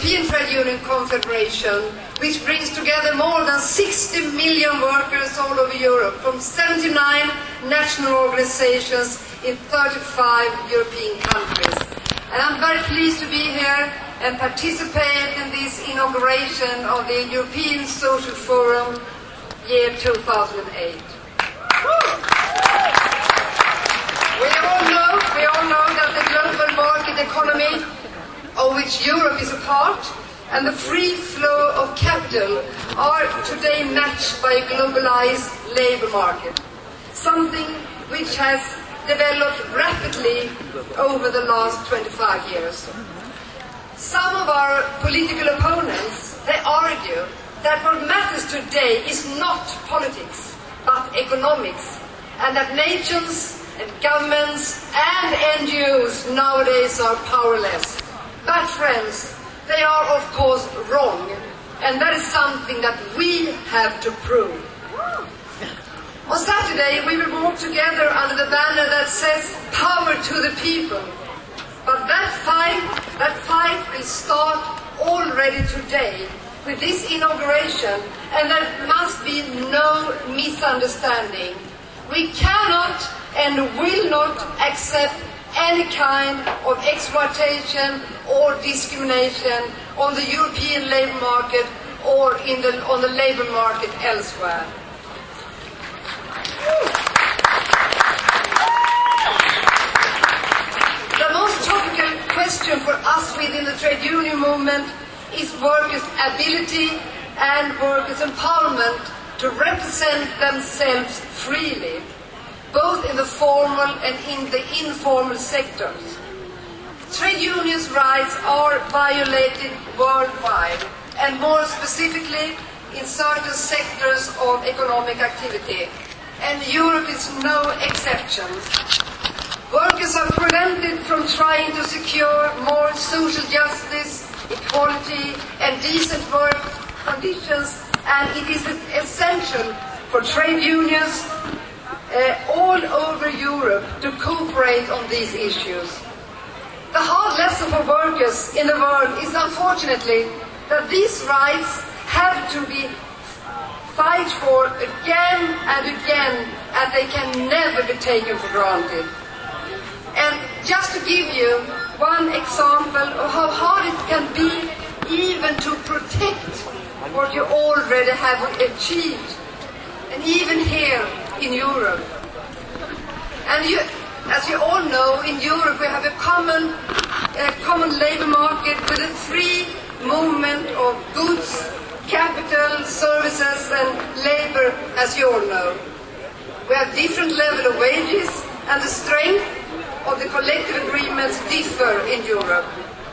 European Trade Union Confederation, which brings together more than 60 million workers all over Europe from 79 national organizations in 35 European countries. And I'm very pleased to be here and participate in this inauguration of the European Social Forum year 2008. We all know that the global market economy, of which Europe is a part, and the free flow of capital are today matched by a globalized labor market, something which has developed rapidly over the last 25 years. Some of our political opponents, they argue that what matters today is not politics, but economics, and that nations and governments and NGOs nowadays are powerless. But friends, they are of course wrong, and that is something that we have to prove. On Saturday we will walk together under the banner that says "Power to the people." But that fight will start already today with this inauguration, and there must be no misunderstanding. We cannot and will not accept any kind of exploitation or discrimination on the European labour market or on the labour market elsewhere. The most topical question for us within the trade union movement is workers' ability and workers' empowerment to represent themselves freely, both in the formal and in the informal sectors. Trade unions' rights are violated worldwide, and more specifically in certain sectors of economic activity, and Europe is no exception. Workers are prevented from trying to secure more social justice, equality and decent work conditions, and it is essential for trade unions all over Europe to cooperate on these issues. The hard lesson for workers in the world is unfortunately that these rights have to be fight for again and again, and they can never be taken for granted. And just to give you one example of how hard it can be even to protect what you already have achieved, and even here in Europe. And as you all know, in Europe we have a common labour market with a free movement of goods, capital, services and labour, as you all know. We have different level of wages, and the strength of the collective agreements differ in Europe.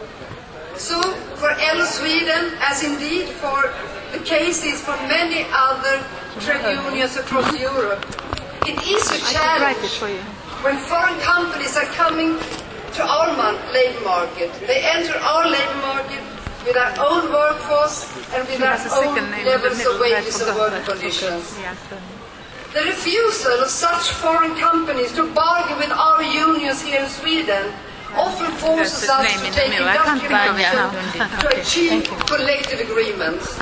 So for LO Sweden, as indeed for the cases for many other trade unions across Europe, it is a challenge when foreign companies are coming to our labour market. They enter our labour market with our own workforce and with our own levels of wages and work conditions. The refusal of such foreign companies to bargain with our unions here in Sweden often forces us to take industrial action to achieve collective agreements.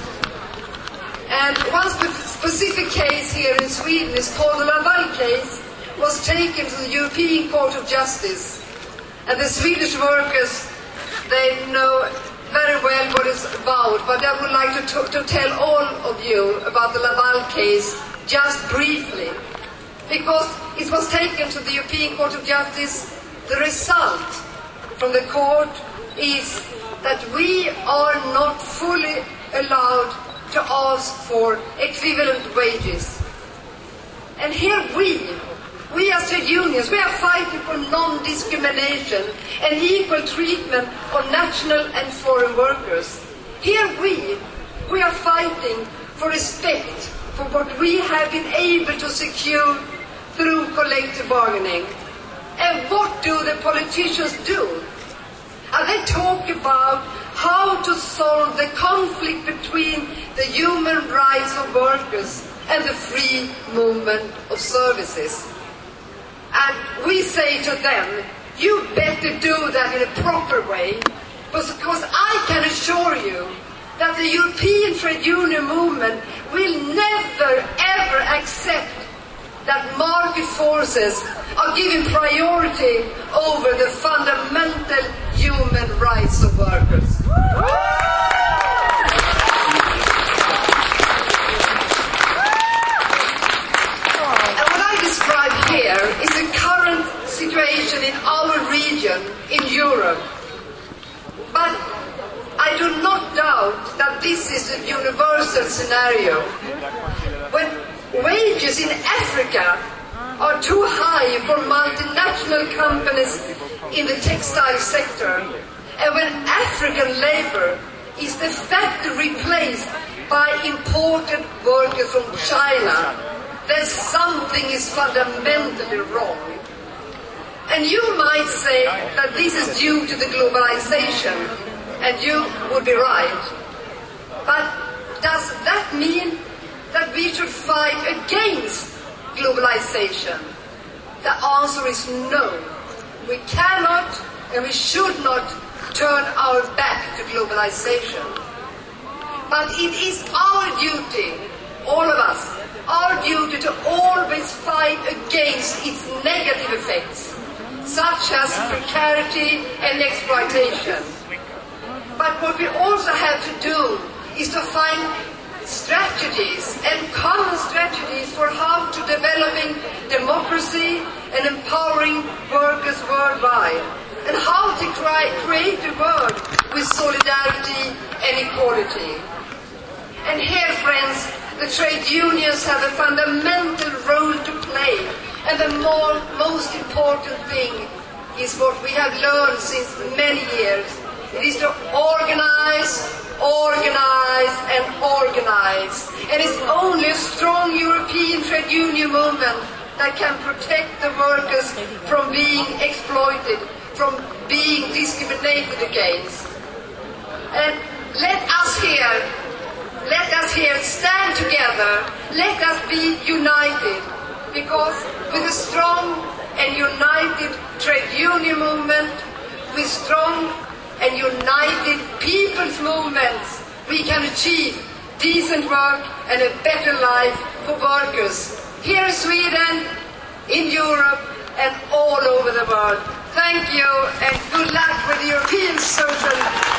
And one specific case here in Sweden is called the Laval case, was taken to the European Court of Justice. And the Swedish workers, they know very well what it's about, but I would like to tell all of you about the Laval case just briefly. Because it was taken to the European Court of Justice, the result from the court is that we are not fully allowed to ask for equivalent wages. And here we as trade unions, we are fighting for non-discrimination and equal treatment of national and foreign workers. Here we are fighting for respect for what we have been able to secure through collective bargaining. And what do the politicians do? And they talk about how to solve the conflict between the human rights of workers and the free movement of services. And we say to them, you better do that in a proper way, because I can assure assure you that the European trade union movement will never ever accept that market forces are given priority over the fundamental human rights of workers. And what I describe here is the current situation in our region in Europe. But I do not doubt that this is a universal scenario. When wages in Africa are too high for multinational companies in the textile sector, and when African labor is de facto replaced by imported workers from China, then something is fundamentally wrong. And you might say that this is due to the globalization, and you would be right. But does that mean that we should fight against globalization? The answer is no. We cannot and we should not turn our back to globalization. But it is our duty, all of us, our duty to always fight against its negative effects, such as precarity and exploitation. But what we also have to do is to find strategies and common strategies for how to developing democracy and empowering workers worldwide, and how to create a world with solidarity and equality. And here, friends, the trade unions have a fundamental role to play, and the most important thing is what we have learned since many years. It is to organize, organize and organize. And it's only a strong European trade union movement that can protect the workers from being exploited, from being discriminated against. And let us here stand together, let us be united, because with a strong and united trade union movement, with strong and united people's movements, we can achieve decent work and a better life for workers here in Sweden, in Europe, and all over the world. Thank you, and good luck with the European Social